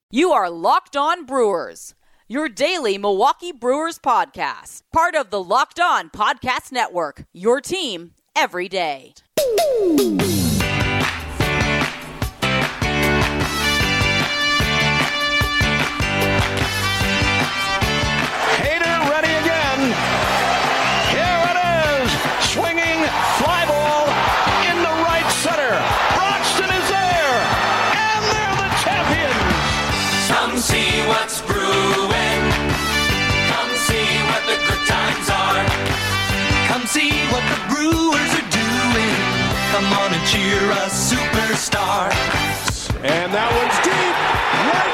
You are Locked On Brewers, your daily Milwaukee Brewers podcast. Part of the Locked On Podcast Network, your team every day. Hader ready again. Here it is. Swinging fly ball into right center. Broxton is there. And they're the champions. Come see what's brewing. Come see what the good times are. Come see what the Brewers are doing. Come on and cheer a superstar. And that one's deep. Right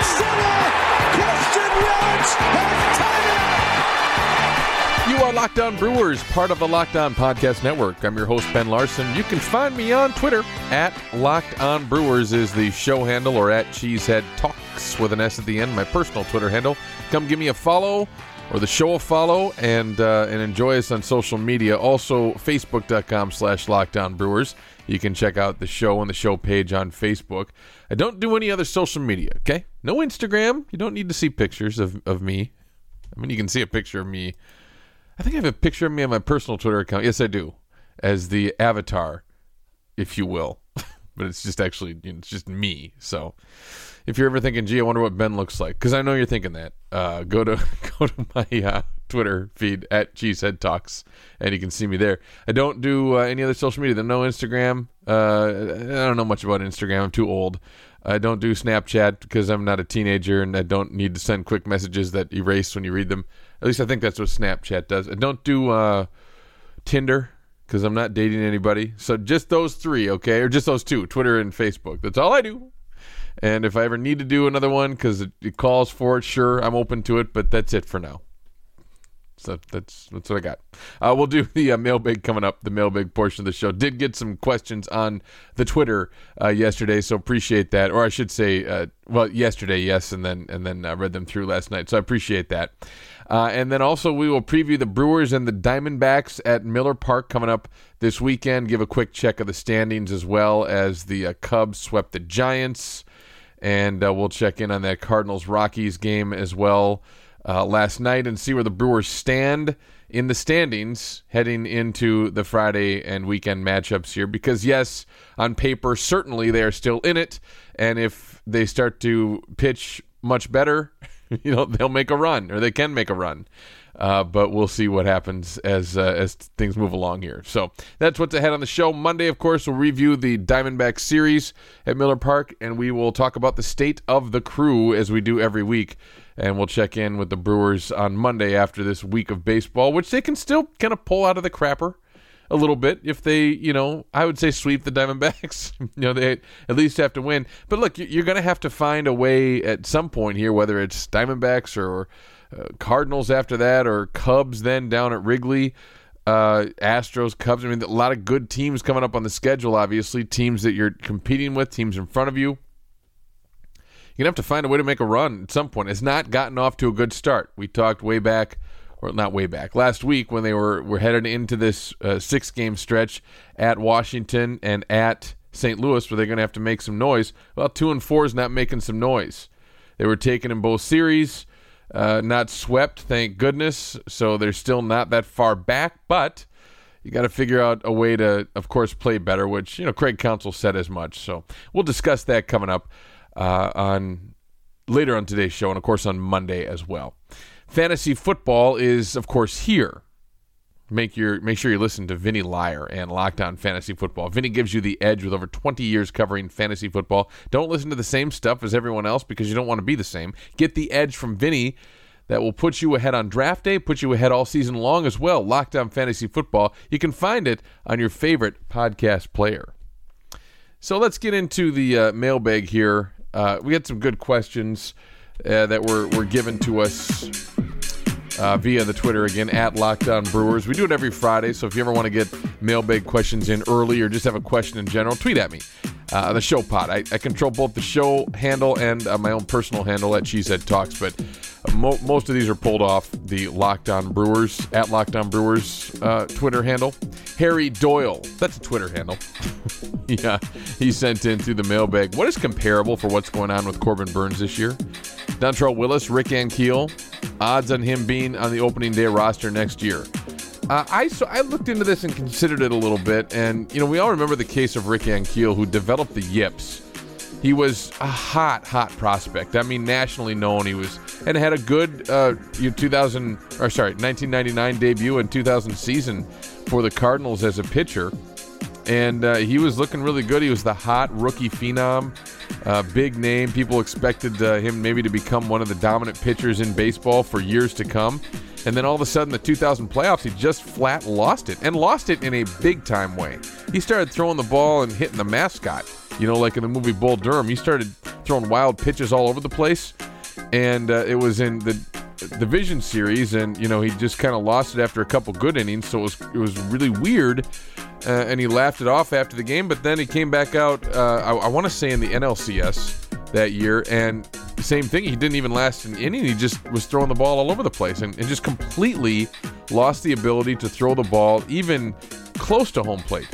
center. Christian Yelich has tied it. You are Locked On Brewers, part of the Locked On Podcast Network. I'm your host, Ben Larson. You can find me on Twitter. At Locked On Brewers is the show handle, or at Cheesehead Talks with an S at the end, my personal Twitter handle. Come give me a follow, or the show a follow, and enjoy us on social media. Also, Facebook.com/LockedOnBrewers. You can check out the show on the show page on Facebook. I don't do any other social media, okay? No Instagram. You don't need to see pictures of me. I mean, you can see a picture of me. I think I have a picture of me on my personal Twitter account. Yes, I do. As the avatar, if you will. But it's just actually, it's just me. So if you're ever thinking, gee, I wonder what Ben looks like, because I know you're thinking that, go to my Twitter feed at Cheesehead Talks, and you can see me there. I don't do any other social media. There's no Instagram. I don't know much about Instagram. I'm too old. I don't do Snapchat because I'm not a teenager, and I don't need to send quick messages that erase when you read them. At least I think that's what Snapchat does. I don't do Tinder because I'm not dating anybody. So just those three, okay? Or just those two, Twitter and Facebook. That's all I do. And if I ever need to do another one because it calls for it, sure, I'm open to it, but that's it for now. So that's what I got. We'll do the mailbag coming up, the mailbag portion of the show. Did get some questions on the Twitter yesterday, so appreciate that. Or I should say, yesterday, yes, and then read them through last night. So I appreciate that. And then also we will preview the Brewers and the Diamondbacks at Miller Park coming up this weekend. Give a quick check of the standings as well as the Cubs swept the Giants. And we'll check in on that Cardinals-Rockies game as well last night and see where the Brewers stand in the standings heading into the Friday and weekend matchups here. Because, yes, on paper, certainly they are still in it. And if they start to pitch much better, they'll make a run, or they can make a run. But we'll see what happens as things move along here. So that's what's ahead on the show. Monday, of course, we'll review the Diamondback series at Miller Park, and we will talk about the state of the crew as we do every week. And we'll check in with the Brewers on Monday after this week of baseball, which they can still kind of pull out of the crapper a little bit if they, I would say sweep the Diamondbacks. They at least have to win. But look, you're going to have to find a way at some point here, whether it's Diamondbacks or Cardinals after that, or Cubs then down at Wrigley, Astros, Cubs. I mean, a lot of good teams coming up on the schedule, obviously, teams that you're competing with, teams in front of you. You're going to have to find a way to make a run at some point. It's not gotten off to a good start. We talked last week when they were headed into this 6-game stretch at Washington and at St. Louis, where they're going to have to make some noise. Well, 2-4 is not making some noise. They were taken in both series, not swept, thank goodness, so they're still not that far back, but you got to figure out a way to, of course, play better, which, Craig Counsell said as much. So we'll discuss that coming up on later on today's show, and of course on Monday as well. Fantasy football is, of course, here. Make sure you listen to Vinny Liar and Locked On Fantasy Football. Vinny gives you the edge with over 20 years covering fantasy football. Don't listen to the same stuff as everyone else because you don't want to be the same. Get the edge from Vinny that will put you ahead on draft day, put you ahead all season long as well. Locked On Fantasy Football. You can find it on your favorite podcast player. So let's get into the mailbag here. We had some good questions that were given to us via the Twitter, again, at Locked On Brewers. We do it every Friday, so if you ever want to get mailbag questions in early or just have a question in general, tweet at me. The show pod. I control both the show handle and my own personal handle at Cheesehead Talks, but most of these are pulled off the Locked On Brewers, at Locked On Brewers Twitter handle. Harry Doyle, that's a Twitter handle. Yeah, he sent in through the mailbag. What is comparable for what's going on with Corbin Burnes this year? Dontrelle Willis, Rick Ankiel, odds on him being on the opening day roster next year. I looked into this and considered it a little bit, and we all remember the case of Rick Ankiel, who developed the yips. He was a hot prospect. I mean, nationally known. He was and had a good 1999 debut and 2000 season for the Cardinals as a pitcher, and he was looking really good. He was the hot rookie phenom, big name. People expected him maybe to become one of the dominant pitchers in baseball for years to come. And then all of a sudden, the 2000 playoffs, he just flat lost it, and lost it in a big-time way. He started throwing the ball and hitting the mascot, like in the movie Bull Durham. He started throwing wild pitches all over the place, and it was in the division series, and, he just kind of lost it after a couple good innings, so it was really weird, and he laughed it off after the game, but then he came back out, I want to say in the NLCS that year, and same thing. He didn't even last an inning. He just was throwing the ball all over the place and just completely lost the ability to throw the ball even close to home plate.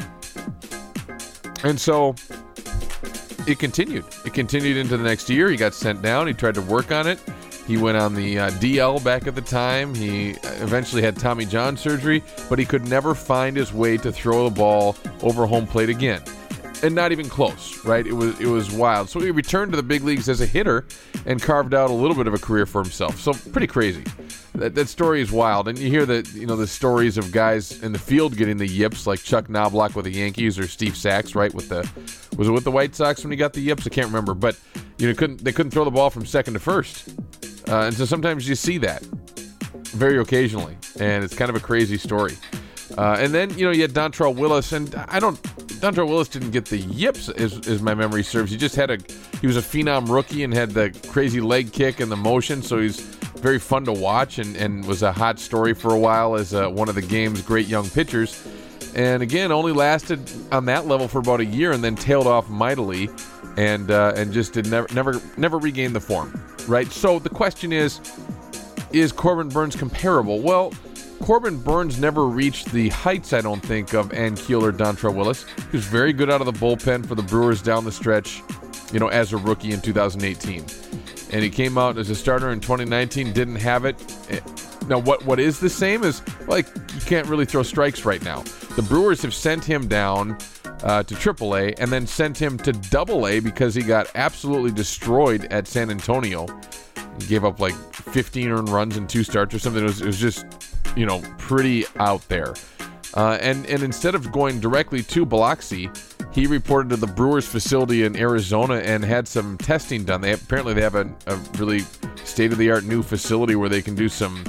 And so it continued. It continued into the next year. He got sent down. He tried to work on it. He went on the DL back at the time. He eventually had Tommy John surgery, but he could never find his way to throw the ball over home plate again. And not even close, right? It was wild. So he returned to the big leagues as a hitter and carved out a little bit of a career for himself. So pretty crazy. That story is wild. And you hear the stories of guys in the field getting the yips, like Chuck Knobloch with the Yankees or Steve Sachs, right? Was it with the White Sox when he got the yips? I can't remember. But they couldn't throw the ball from second to first. And so sometimes you see that very occasionally, and it's kind of a crazy story. And then you had Dontrelle Willis, and Dontrelle Willis didn't get the yips, as my memory serves. He just he was a phenom rookie and had the crazy leg kick and the motion, so he's very fun to watch and was a hot story for a while as one of the game's great young pitchers. And again, only lasted on that level for about a year and then tailed off mightily and just never regained the form, right? So the question is Corbin Burnes comparable? Well, Corbin Burnes never reached the heights, I don't think, of Ankiel or Dontrelle Willis. He was very good out of the bullpen for the Brewers down the stretch, as a rookie in 2018. And he came out as a starter in 2019, didn't have it. Now, what is the same is, you can't really throw strikes right now. The Brewers have sent him down to AAA and then sent him to AA because he got absolutely destroyed at San Antonio. He gave up 15 earned runs in 2 starts or something. It was just pretty out there. And instead of going directly to Biloxi, he reported to the Brewers facility in Arizona and had some testing done. Apparently they have a really state-of-the-art new facility where they can do some,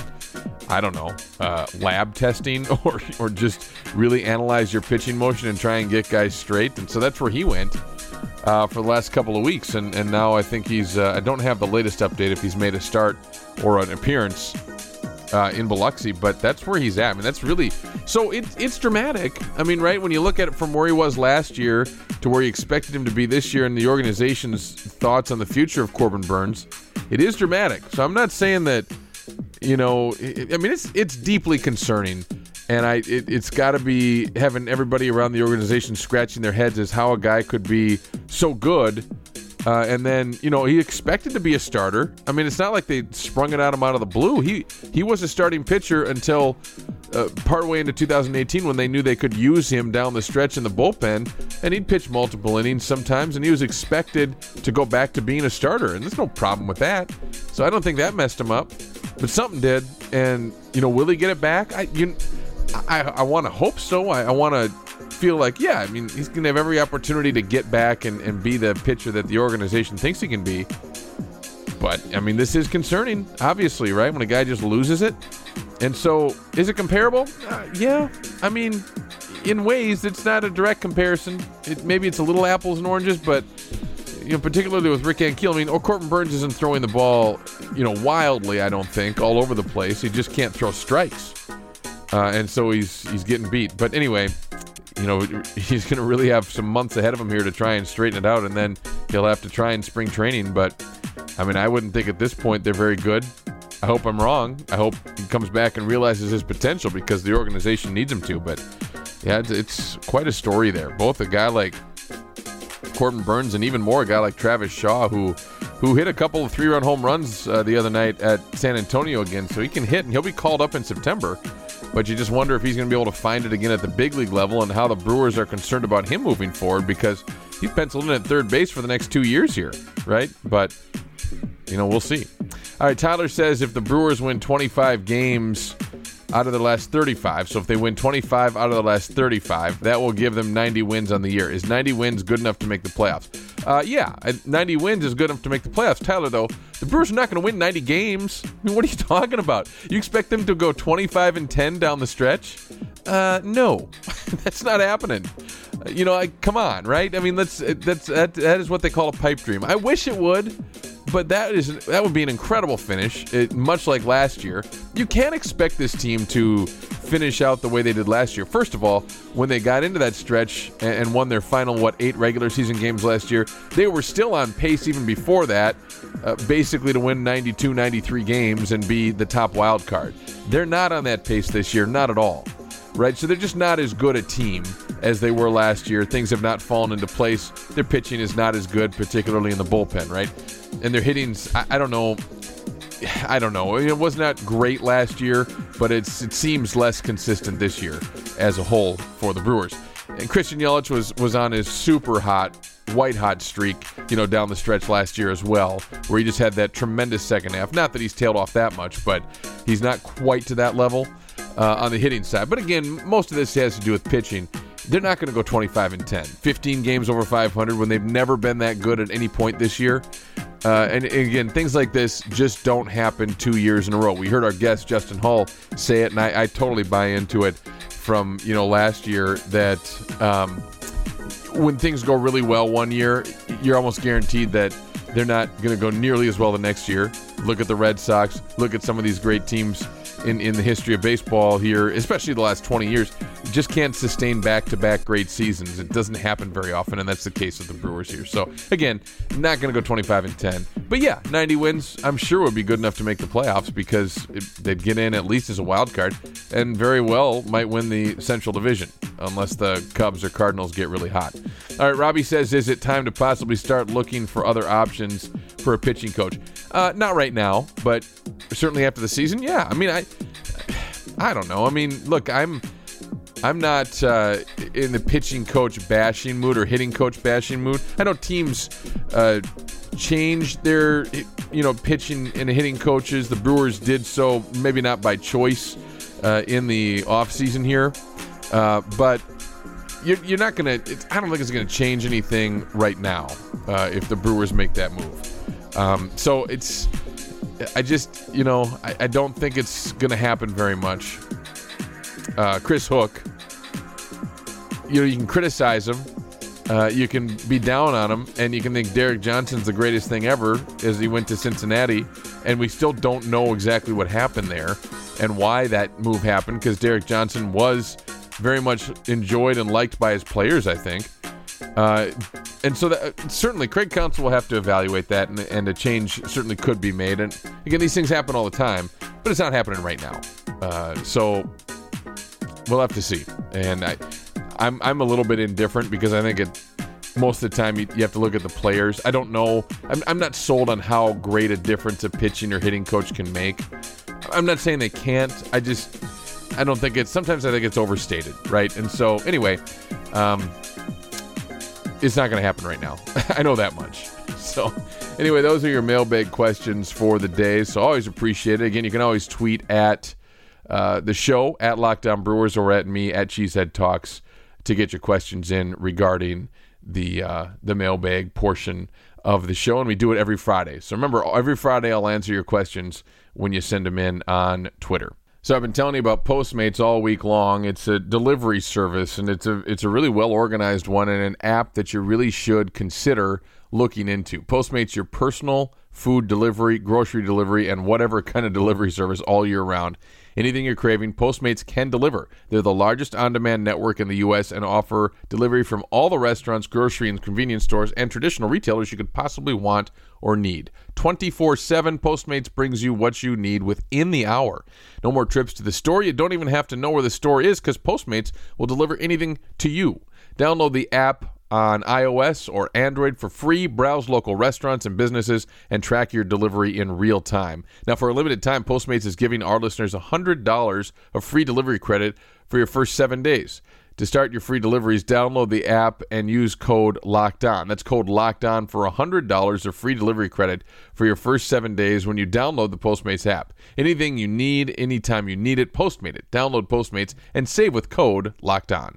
lab testing or just really analyze your pitching motion and try and get guys straight. And so that's where he went for the last couple of weeks. And now I think he's, I don't have the latest update if he's made a start or an appearance in Biloxi, but that's where he's at. I mean, that's really, so it's dramatic. I mean, right, when you look at it from where he was last year to where you expected him to be this year and the organization's thoughts on the future of Corbin Burnes, it is dramatic. So I'm not saying that, it's deeply concerning, and it's got to be having everybody around the organization scratching their heads as how a guy could be so good. And then, he expected to be a starter. I mean, it's not like they sprung it at him out of the blue. He was a starting pitcher until partway into 2018 when they knew they could use him down the stretch in the bullpen, and he'd pitch multiple innings sometimes, and he was expected to go back to being a starter, and there's no problem with that. So I don't think that messed him up, but something did. And, will he get it back? I want to hope so. I want to feel like, he's going to have every opportunity to get back and be the pitcher that the organization thinks he can be. But, this is concerning, obviously, right? When a guy just loses it. And so, is it comparable? Yeah. In ways, it's not a direct comparison. Maybe it's a little apples and oranges, but, particularly with Rick Ankiel, Corbin Burnes isn't throwing the ball, wildly, I don't think, all over the place. He just can't throw strikes. And so he's getting beat. But anyway, he's going to really have some months ahead of him here to try and straighten it out, and then he'll have to try in spring training. But, I wouldn't think at this point they're very good. I hope I'm wrong. I hope he comes back and realizes his potential because the organization needs him to. But, yeah, it's quite a story there. Both a guy like Corbin Burnes and even more a guy like Travis Shaw, who who hit a couple of 3-run home runs the other night at San Antonio again. So he can hit, and he'll be called up in September. But you just wonder if he's going to be able to find it again at the big league level and how the Brewers are concerned about him moving forward, because he's penciled in at third base for the next 2 years here, right? But, we'll see. All right, Tyler says if the Brewers win 25 games out of their last 35, so if they win 25 out of the last 35, that will give them 90 wins on the year. Is 90 wins good enough to make the playoffs? Yeah, 90 wins is good enough to make the playoffs. Tyler, though, the Brewers are not going to win 90 games. I mean, what are you talking about? You expect them to go 25-10 down the stretch? No, that's not happening. Come on, right? I mean, that is what they call a pipe dream. I wish it would, but that would be an incredible finish, much like last year. You can't expect this team to finish out the way they did last year. First of all, when they got into that stretch and won their final, 8 regular season games last year, they were still on pace even before that, basically to win 92, 93 games and be the top wild card. They're not on that pace this year, not at all. Right, so they're just not as good a team as they were last year. Things have not fallen into place. Their pitching is not as good, particularly in the bullpen, right? And their hitting's, I don't know. It was not great last year, but it seems less consistent this year as a whole for the Brewers. And Christian Yelich was on his super hot, white-hot streak, down the stretch last year as well, where he just had that tremendous second half. Not that he's tailed off that much, but he's not quite to that level on the hitting side. But again, most of this has to do with pitching. They're not going to go 25-10. 15 games over 500 when they've never been that good at any point this year. And again, things like this just don't happen 2 years in a row. We heard our guest, Justin Hull, say it, and I totally buy into it from, last year, that when things go really well one year, you're almost guaranteed that they're not going to go nearly as well the next year. Look at the Red Sox. Look at some of these great teams in the history of baseball here, especially the last 20 years. You just can't sustain back-to-back great seasons. It doesn't happen very often, and that's the case with the Brewers here. So, again, not going to go 25-10. But, yeah, 90 wins, I'm sure, would be good enough to make the playoffs, because they'd get in at least as a wild card and very well might win the Central Division, unless the Cubs or Cardinals get really hot. All right, Robbie says, is it time to possibly start looking for other options for a pitching coach? Not right now, but certainly after the season, yeah. I mean, I don't know. I mean, look, I'm not in the pitching coach bashing mood or hitting coach bashing mood. I know teams change their pitching and hitting coaches. The Brewers did so, maybe not by choice in the offseason here, but you're not going to – I don't think it's going to change anything right now if the Brewers make that move. So it's – I just, I don't think it's going to happen very much. Chris Hook, you can criticize him. You can be down on him, and you can think Derek Johnson's the greatest thing ever as he went to Cincinnati, and we still don't know exactly what happened there and why that move happened, because Derek Johnson was very much enjoyed and liked by his players, I think. And so certainly Craig Counsell will have to evaluate that, and a change certainly could be made. And again, these things happen all the time, but it's not happening right now. So we'll have to see. And I'm a little bit indifferent, because I think most of the time you have to look at the players. I don't know. I'm not sold on how great a difference a pitching or hitting coach can make. I'm not saying they can't. I don't think sometimes I think it's overstated, right? And so anyway, it's not going to happen right now. I know that much. So anyway, those are your mailbag questions for the day. So always appreciate it. Again, you can always tweet at the show, at Locked On Brewers, or at me, at Cheesehead Talks, to get your questions in regarding the mailbag portion of the show. And we do it every Friday. So remember, every Friday I'll answer your questions when you send them in on Twitter. So I've been telling you about Postmates all week long. It's a delivery service, and it's a really well-organized one, and an app that you really should consider looking into. Postmates, your personal food delivery, grocery delivery, and whatever kind of delivery service all year round. Anything you're craving, Postmates can deliver. They're the largest on-demand network in the U.S. and offer delivery from all the restaurants, grocery and convenience stores, and traditional retailers you could possibly want or need. 24/7, Postmates brings you what you need within the hour. No more trips to the store. You don't even have to know where the store is, because Postmates will deliver anything to you. Download the app on iOS or Android for free. Browse local restaurants and businesses and track your delivery in real time. Now, for a limited time, Postmates is giving our listeners $100 of free delivery credit for your first 7 days. To start your free deliveries, download the app and use code LOCKEDON. That's code LOCKEDON for $100 of free delivery credit for your first 7 days when you download the Postmates app. Anything you need, anytime you need it, Postmate it. Download Postmates and save with code LOCKEDON.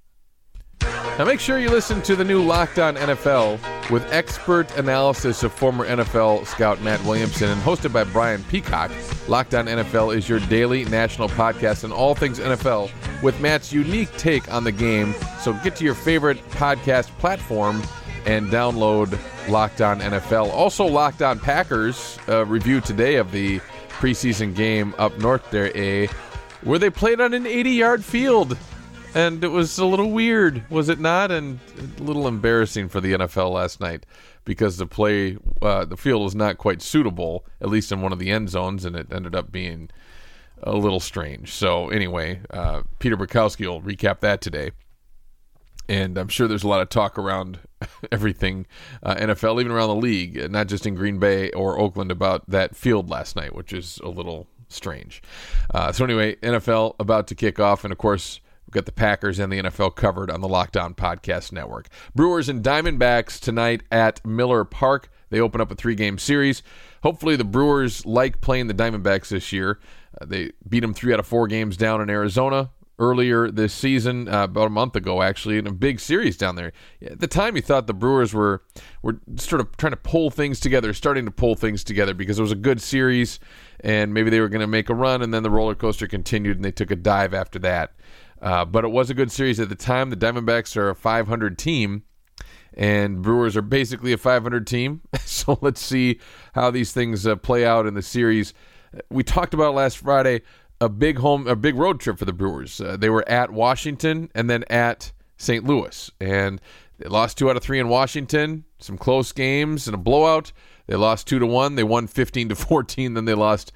Now make sure you listen to the new Locked On NFL with expert analysis of former NFL scout Matt Williamson and hosted by Brian Peacock. Locked On NFL is your daily national podcast on all things NFL with Matt's unique take on the game. So get to your favorite podcast platform and download Locked On NFL. Also, Locked On Packers review today of the preseason game up north there, where they played on an 80-yard field. And it was a little weird, was it not? And a little embarrassing for the NFL last night because the field was not quite suitable, at least in one of the end zones, and it ended up being a little strange. So anyway, Peter Bukowski will recap that today. And I'm sure there's a lot of talk around everything NFL, even around the league, not just in Green Bay or Oakland, about that field last night, which is a little strange. So anyway, NFL about to kick off, and of course, we've got the Packers and the NFL covered on the Locked On Podcast Network. Brewers and Diamondbacks tonight at Miller Park. They open up a 3-game series. Hopefully the Brewers like playing the Diamondbacks this year. They beat them 3 out of 4 games down in Arizona earlier this season, about a month ago actually, in a big series down there. At the time you thought the Brewers were sort of trying to pull things together, starting to pull things together because it was a good series and maybe they were going to make a run, and then the roller coaster continued and they took a dive after that. But it was a good series at the time. The Diamondbacks are a 500 team, and Brewers are basically a 500 team. So let's see how these things play out in the series. We talked about last Friday a big road trip for the Brewers. They were at Washington and then at St. Louis, and they lost 2 out of 3 in Washington. Some close games and a blowout. They lost 2-1. They won 15-14. Then they lost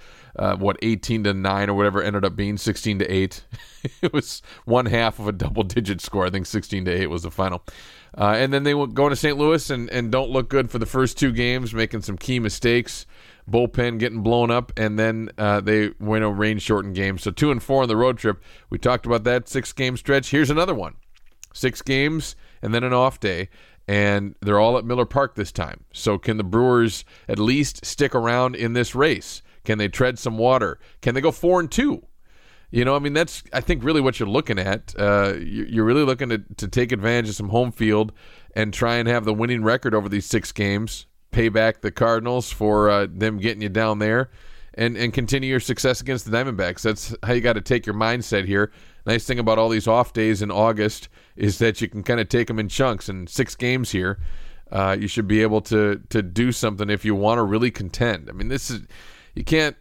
18-9 or whatever it ended up being, 16-8. It was one half of a double-digit score. I think 16-8 was the final. And then they go into St. Louis and don't look good for the first 2 games, making some key mistakes, bullpen getting blown up, and then they win a rain-shortened game. So 2-4 on the road trip. We talked about that 6-game stretch. Here's another one. 6 games and then an off day. And they're all at Miller Park this time. So can the Brewers at least stick around in this race? Can they tread some water? Can they go 4-2? You know, I mean, that's, I think, really what you're looking at. You're really looking to take advantage of some home field and try and have the winning record over these 6 games, pay back the Cardinals for them getting you down there, and continue your success against the Diamondbacks. That's how you got to take your mindset here. Nice thing about all these off days in August is that you can kind of take them in chunks. And 6 games here, you should be able to do something if you want to really contend. I mean, this is you can't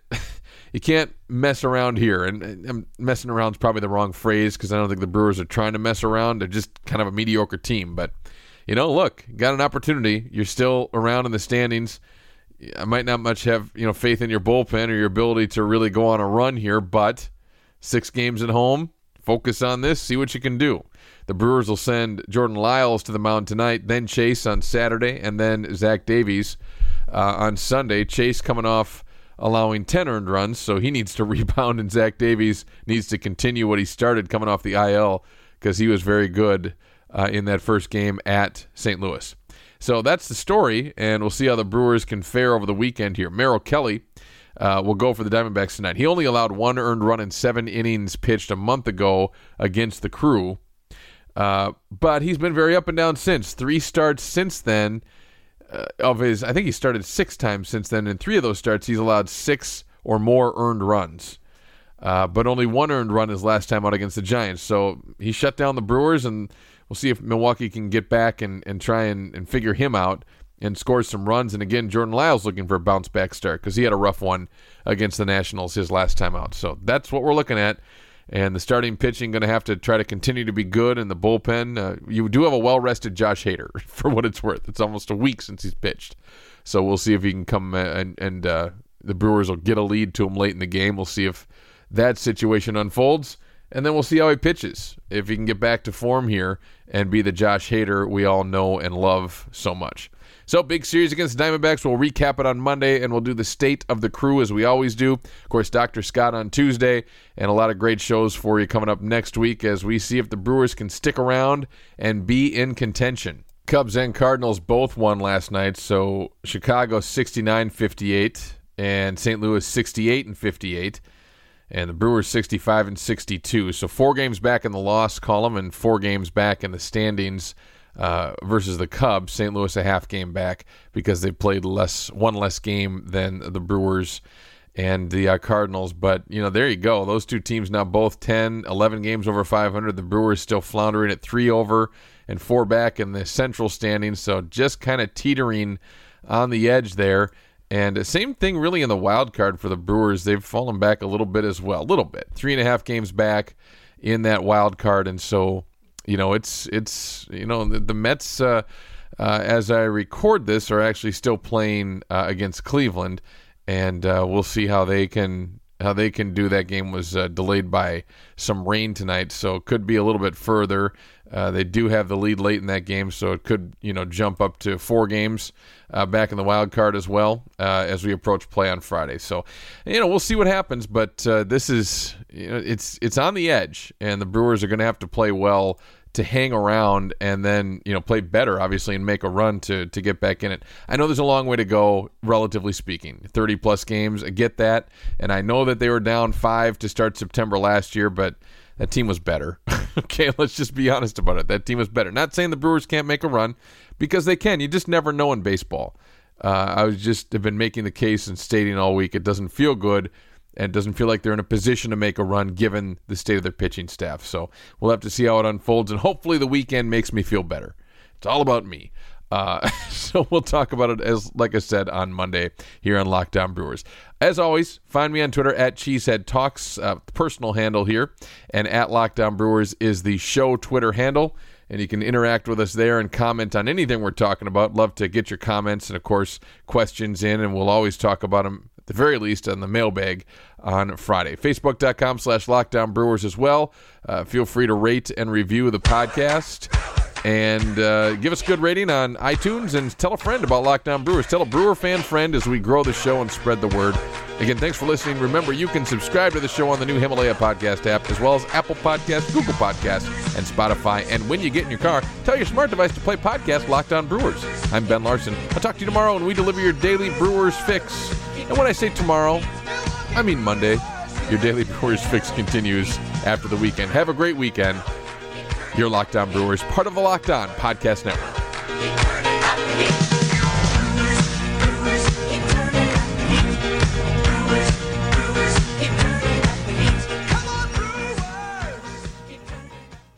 mess around here. And messing around is probably the wrong phrase because I don't think the Brewers are trying to mess around. They're just kind of a mediocre team. But you know, look, got an opportunity. You're still around in the standings. I might not much have faith in your bullpen or your ability to really go on a run here, but 6 games at home. Focus on this, see what you can do. The Brewers will send Jordan Lyles to the mound tonight, then Chase on Saturday, and then Zach Davies on Sunday. Chase coming off allowing 10 earned runs, so he needs to rebound, and Zach Davies needs to continue what he started coming off the IL because he was very good in that first game at St. Louis. So that's the story, and we'll see how the Brewers can fare over the weekend here. Merrill Kelly will go for the Diamondbacks tonight. He only allowed 1 earned run in 7 innings pitched a month ago against the Crew. But he's been very up and down since. 3 starts since then I think he started 6 times since then. In 3 of those starts, he's allowed 6 or more earned runs. But only 1 earned run his last time out against the Giants. So he shut down the Brewers, and we'll see if Milwaukee can get back and try and figure him out and scores some runs. And again, Jordan Lyles looking for a bounce-back start because he had a rough one against the Nationals his last time out. So that's what we're looking at. And the starting pitching going to have to try to continue to be good. And the bullpen, you do have a well-rested Josh Hader, for what it's worth. It's almost a week since he's pitched. So we'll see if he can come and the Brewers will get a lead to him late in the game. We'll see if that situation unfolds. and then we'll see how he pitches, if he can get back to form here and be the Josh Hader we all know and love so much. So, big series against the Diamondbacks. We'll recap it on Monday, and we'll do the state of the crew as we always do. Of course, Dr. Scott on Tuesday, and a lot of great shows for you coming up next week as we see if the Brewers can stick around and be in contention. Cubs and Cardinals both won last night, so Chicago 69-58 and St. Louis 68-58. And the Brewers 65-62. So 4 games back in the loss column and 4 games back in the standings versus the Cubs. St. Louis a half game back because they played one less game than the Brewers and the Cardinals. But, there you go. Those two teams now both 10, 11 games over 500. The Brewers still floundering at 3 over and 4 back in the central standings. So just kind of teetering on the edge there. And the same thing really in the wild card for the Brewers. They've fallen back a little bit as well. A little bit. 3.5 games back in that wild card. And so, it's the Mets, as I record this, are actually still playing against Cleveland. And we'll see how they can do. That game was delayed by some rain tonight, so it could be a little bit further. They do have the lead late in that game, so it could jump up to 4 games back in the wild card as well as we approach play on Friday. So we'll see what happens, but this is it's on the edge, and the Brewers are going to have to play well to hang around and then play better, obviously, and make a run to get back in it. I know there's a long way to go, relatively speaking. 30-plus games, I get that. And I know that they were down 5 to start September last year, but that team was better. Okay, let's just be honest about it. That team was better. Not saying the Brewers can't make a run, because they can. You just never know in baseball. Have been making the case and stating all week it doesn't feel good, and it doesn't feel like they're in a position to make a run given the state of their pitching staff. So we'll have to see how it unfolds, and hopefully the weekend makes me feel better. It's all about me. So we'll talk about it, like I said, on Monday here on Locked On Brewers. As always, find me on Twitter at CheeseheadTalks, personal handle here, and at Locked On Brewers is the show Twitter handle. And you can interact with us there and comment on anything we're talking about. Love to get your comments and, of course, questions in, and we'll always talk about them, at the very least, on the mailbag on Friday. Facebook.com/LockedOnBrewers as well. Feel free to rate and review the podcast. And give us a good rating on iTunes, and tell a friend about Locked On Brewers. Tell a Brewer fan friend as we grow the show and spread the word. Again, thanks for listening. Remember, you can subscribe to the show on the new Himalaya podcast app, as well as Apple Podcasts, Google Podcasts, and Spotify. And when you get in your car, tell your smart device to play podcast Locked On Brewers. I'm Ben Larson. I'll talk to you tomorrow when we deliver your daily Brewers fix. And when I say tomorrow, I mean Monday. Your daily Brewers fix continues after the weekend. Have a great weekend. You're Locked On Brewers, part of the Locked On Podcast Network.